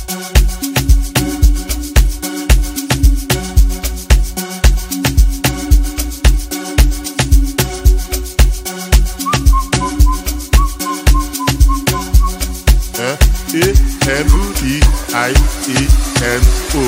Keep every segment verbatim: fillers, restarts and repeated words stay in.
A M E I E N O.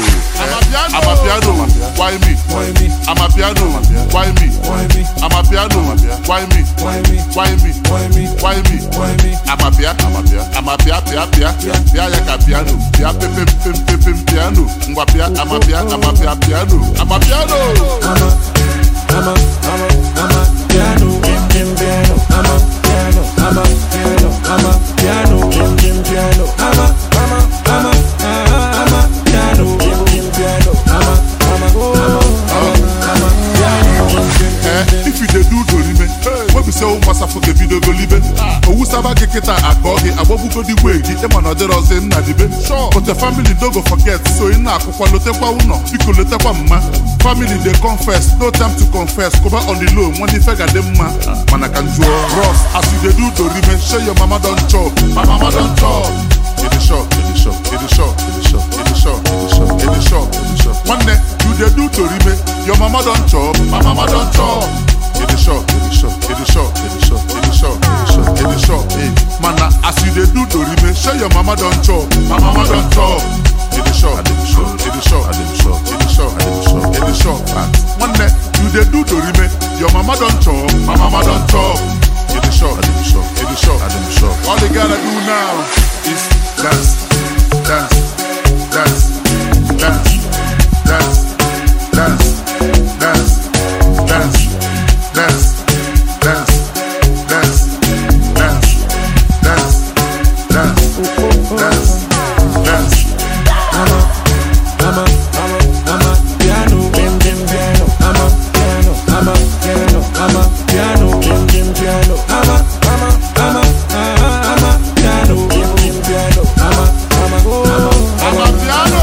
I'm a piano. Why me? Why me? I'm a piano. Why me? Why me? I'm a piano. Why me? Why me? Why me? Why me? Why me? Why me? I'm a pia. I'm a pia. I'm a pia pia pia. Pia ya ka piano. Pia pim pim pim pim pim piano. Ngwa pia. I'm a pia. I'm a pia piano. I'm a piano. I'm a, I'm a, I'm a, I'm a piano. Pim pim piano. I'm a piano. I'm a piano. I'm a piano. Pim pim piano. I'm a, I'm a, I'm a, I'm a piano. Pim pim piano. I'm a, I'm a, I'm a, I'm a piano. Eh, if you dey do dorime, wey be say o masa for the video go live. Owu saba keketa akogi, agbobugo di wegi, e man odero say na dibe. But the family don't go forget, so ina akwukwa lotekwa uno, biko lotekwa mma. Family dey confess, no time to confess. Cover on the low, when the fega dem ma. Man I can draw. Ross, as you dey do dorime, show your mama don chop. My mama don chop. In the shop, in the shop, in the shop, in the shop, in the shop, in the shop, in the shop, in the shop. One day you dey do dorime, your mama don chop. My mama don chop. In the shop, in the shop, in the shop, in the shop, in the shop, in the shop, in the shop. Hey, man, as you dey do dorime, show your mama don chop. My mama don chop. In the shop, in the shop, in the shop, in the shop, in the shop, in the shop, in the shop. One day you dey do dorime, your mama don chop. My mama don chop. In the shop, in the shop, in the shop, in the shop. All they gotta do now is dance, dance, dance, dance, dance, dance, dance, dance, dance, dance, dance, dance, dance, dance, dance, dance. I'm a, I'm a, I'm a, I'm a piano, pim pim piano. I'm a piano, I'm a piano, I'm a piano, pim pim piano. I'm a, I'm a, I'm a, I'm a piano, pim pim piano. I'm a, I'm a, I'm a, I'm a piano.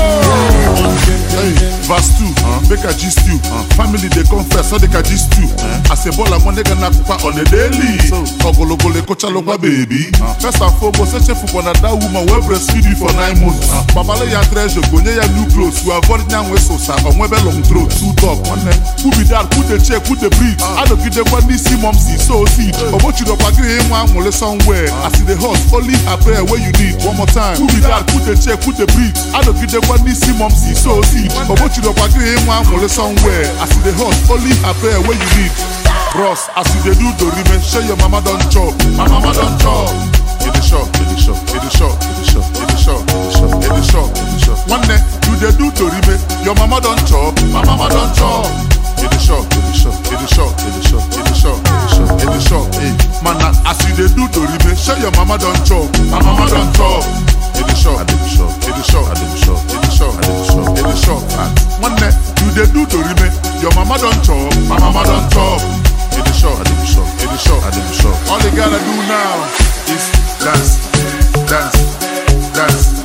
Hey, verse two, make a gist you. Family they confess, so they can gist you. As a ball, I'm one nigga na kupa on a daily. Ogologole kochaloba baby. First and foremost, say chef for that woman will breastfeed you for nine months. Babale ya treasure, go near your new clothes. You avoid nyang we so sa, on webe long throat. Two dog, one neck. Who be that? Put the check, put the breed. I don't give them one this see mom see so see. But what you don't agree, one will somewhere. I see the horse, only a prayer where you need. One more time. Who be that? Put the check, put the breed. I don't give them one this see mom see so see. But what you don't agree, one will somewhere. I see the horse, only a prayer where you need. Bros, as you dey do dorime, show your mama don chop. My mama don chop. In the shop, in the shop, in the shop, in the shop, in the shop, in the shop, in the shop, in the shop. One day you dey do dorime, your mama don chop. My mama don chop. In the shop, in the shop, in the shop, in the shop, in the shop, in the shop, in the shop. Hey, man, as you dey do dorime, show your mama don chop. My mama don chop. In the shop, in the shop, in the shop, in the shop, in the shop, in the shop, in the shop. One day you dey do dorime, your mama don chop. My mama don chop. In the shop, in the shop, in the shop, in the shop. All they gotta do now is dance, dance, dance.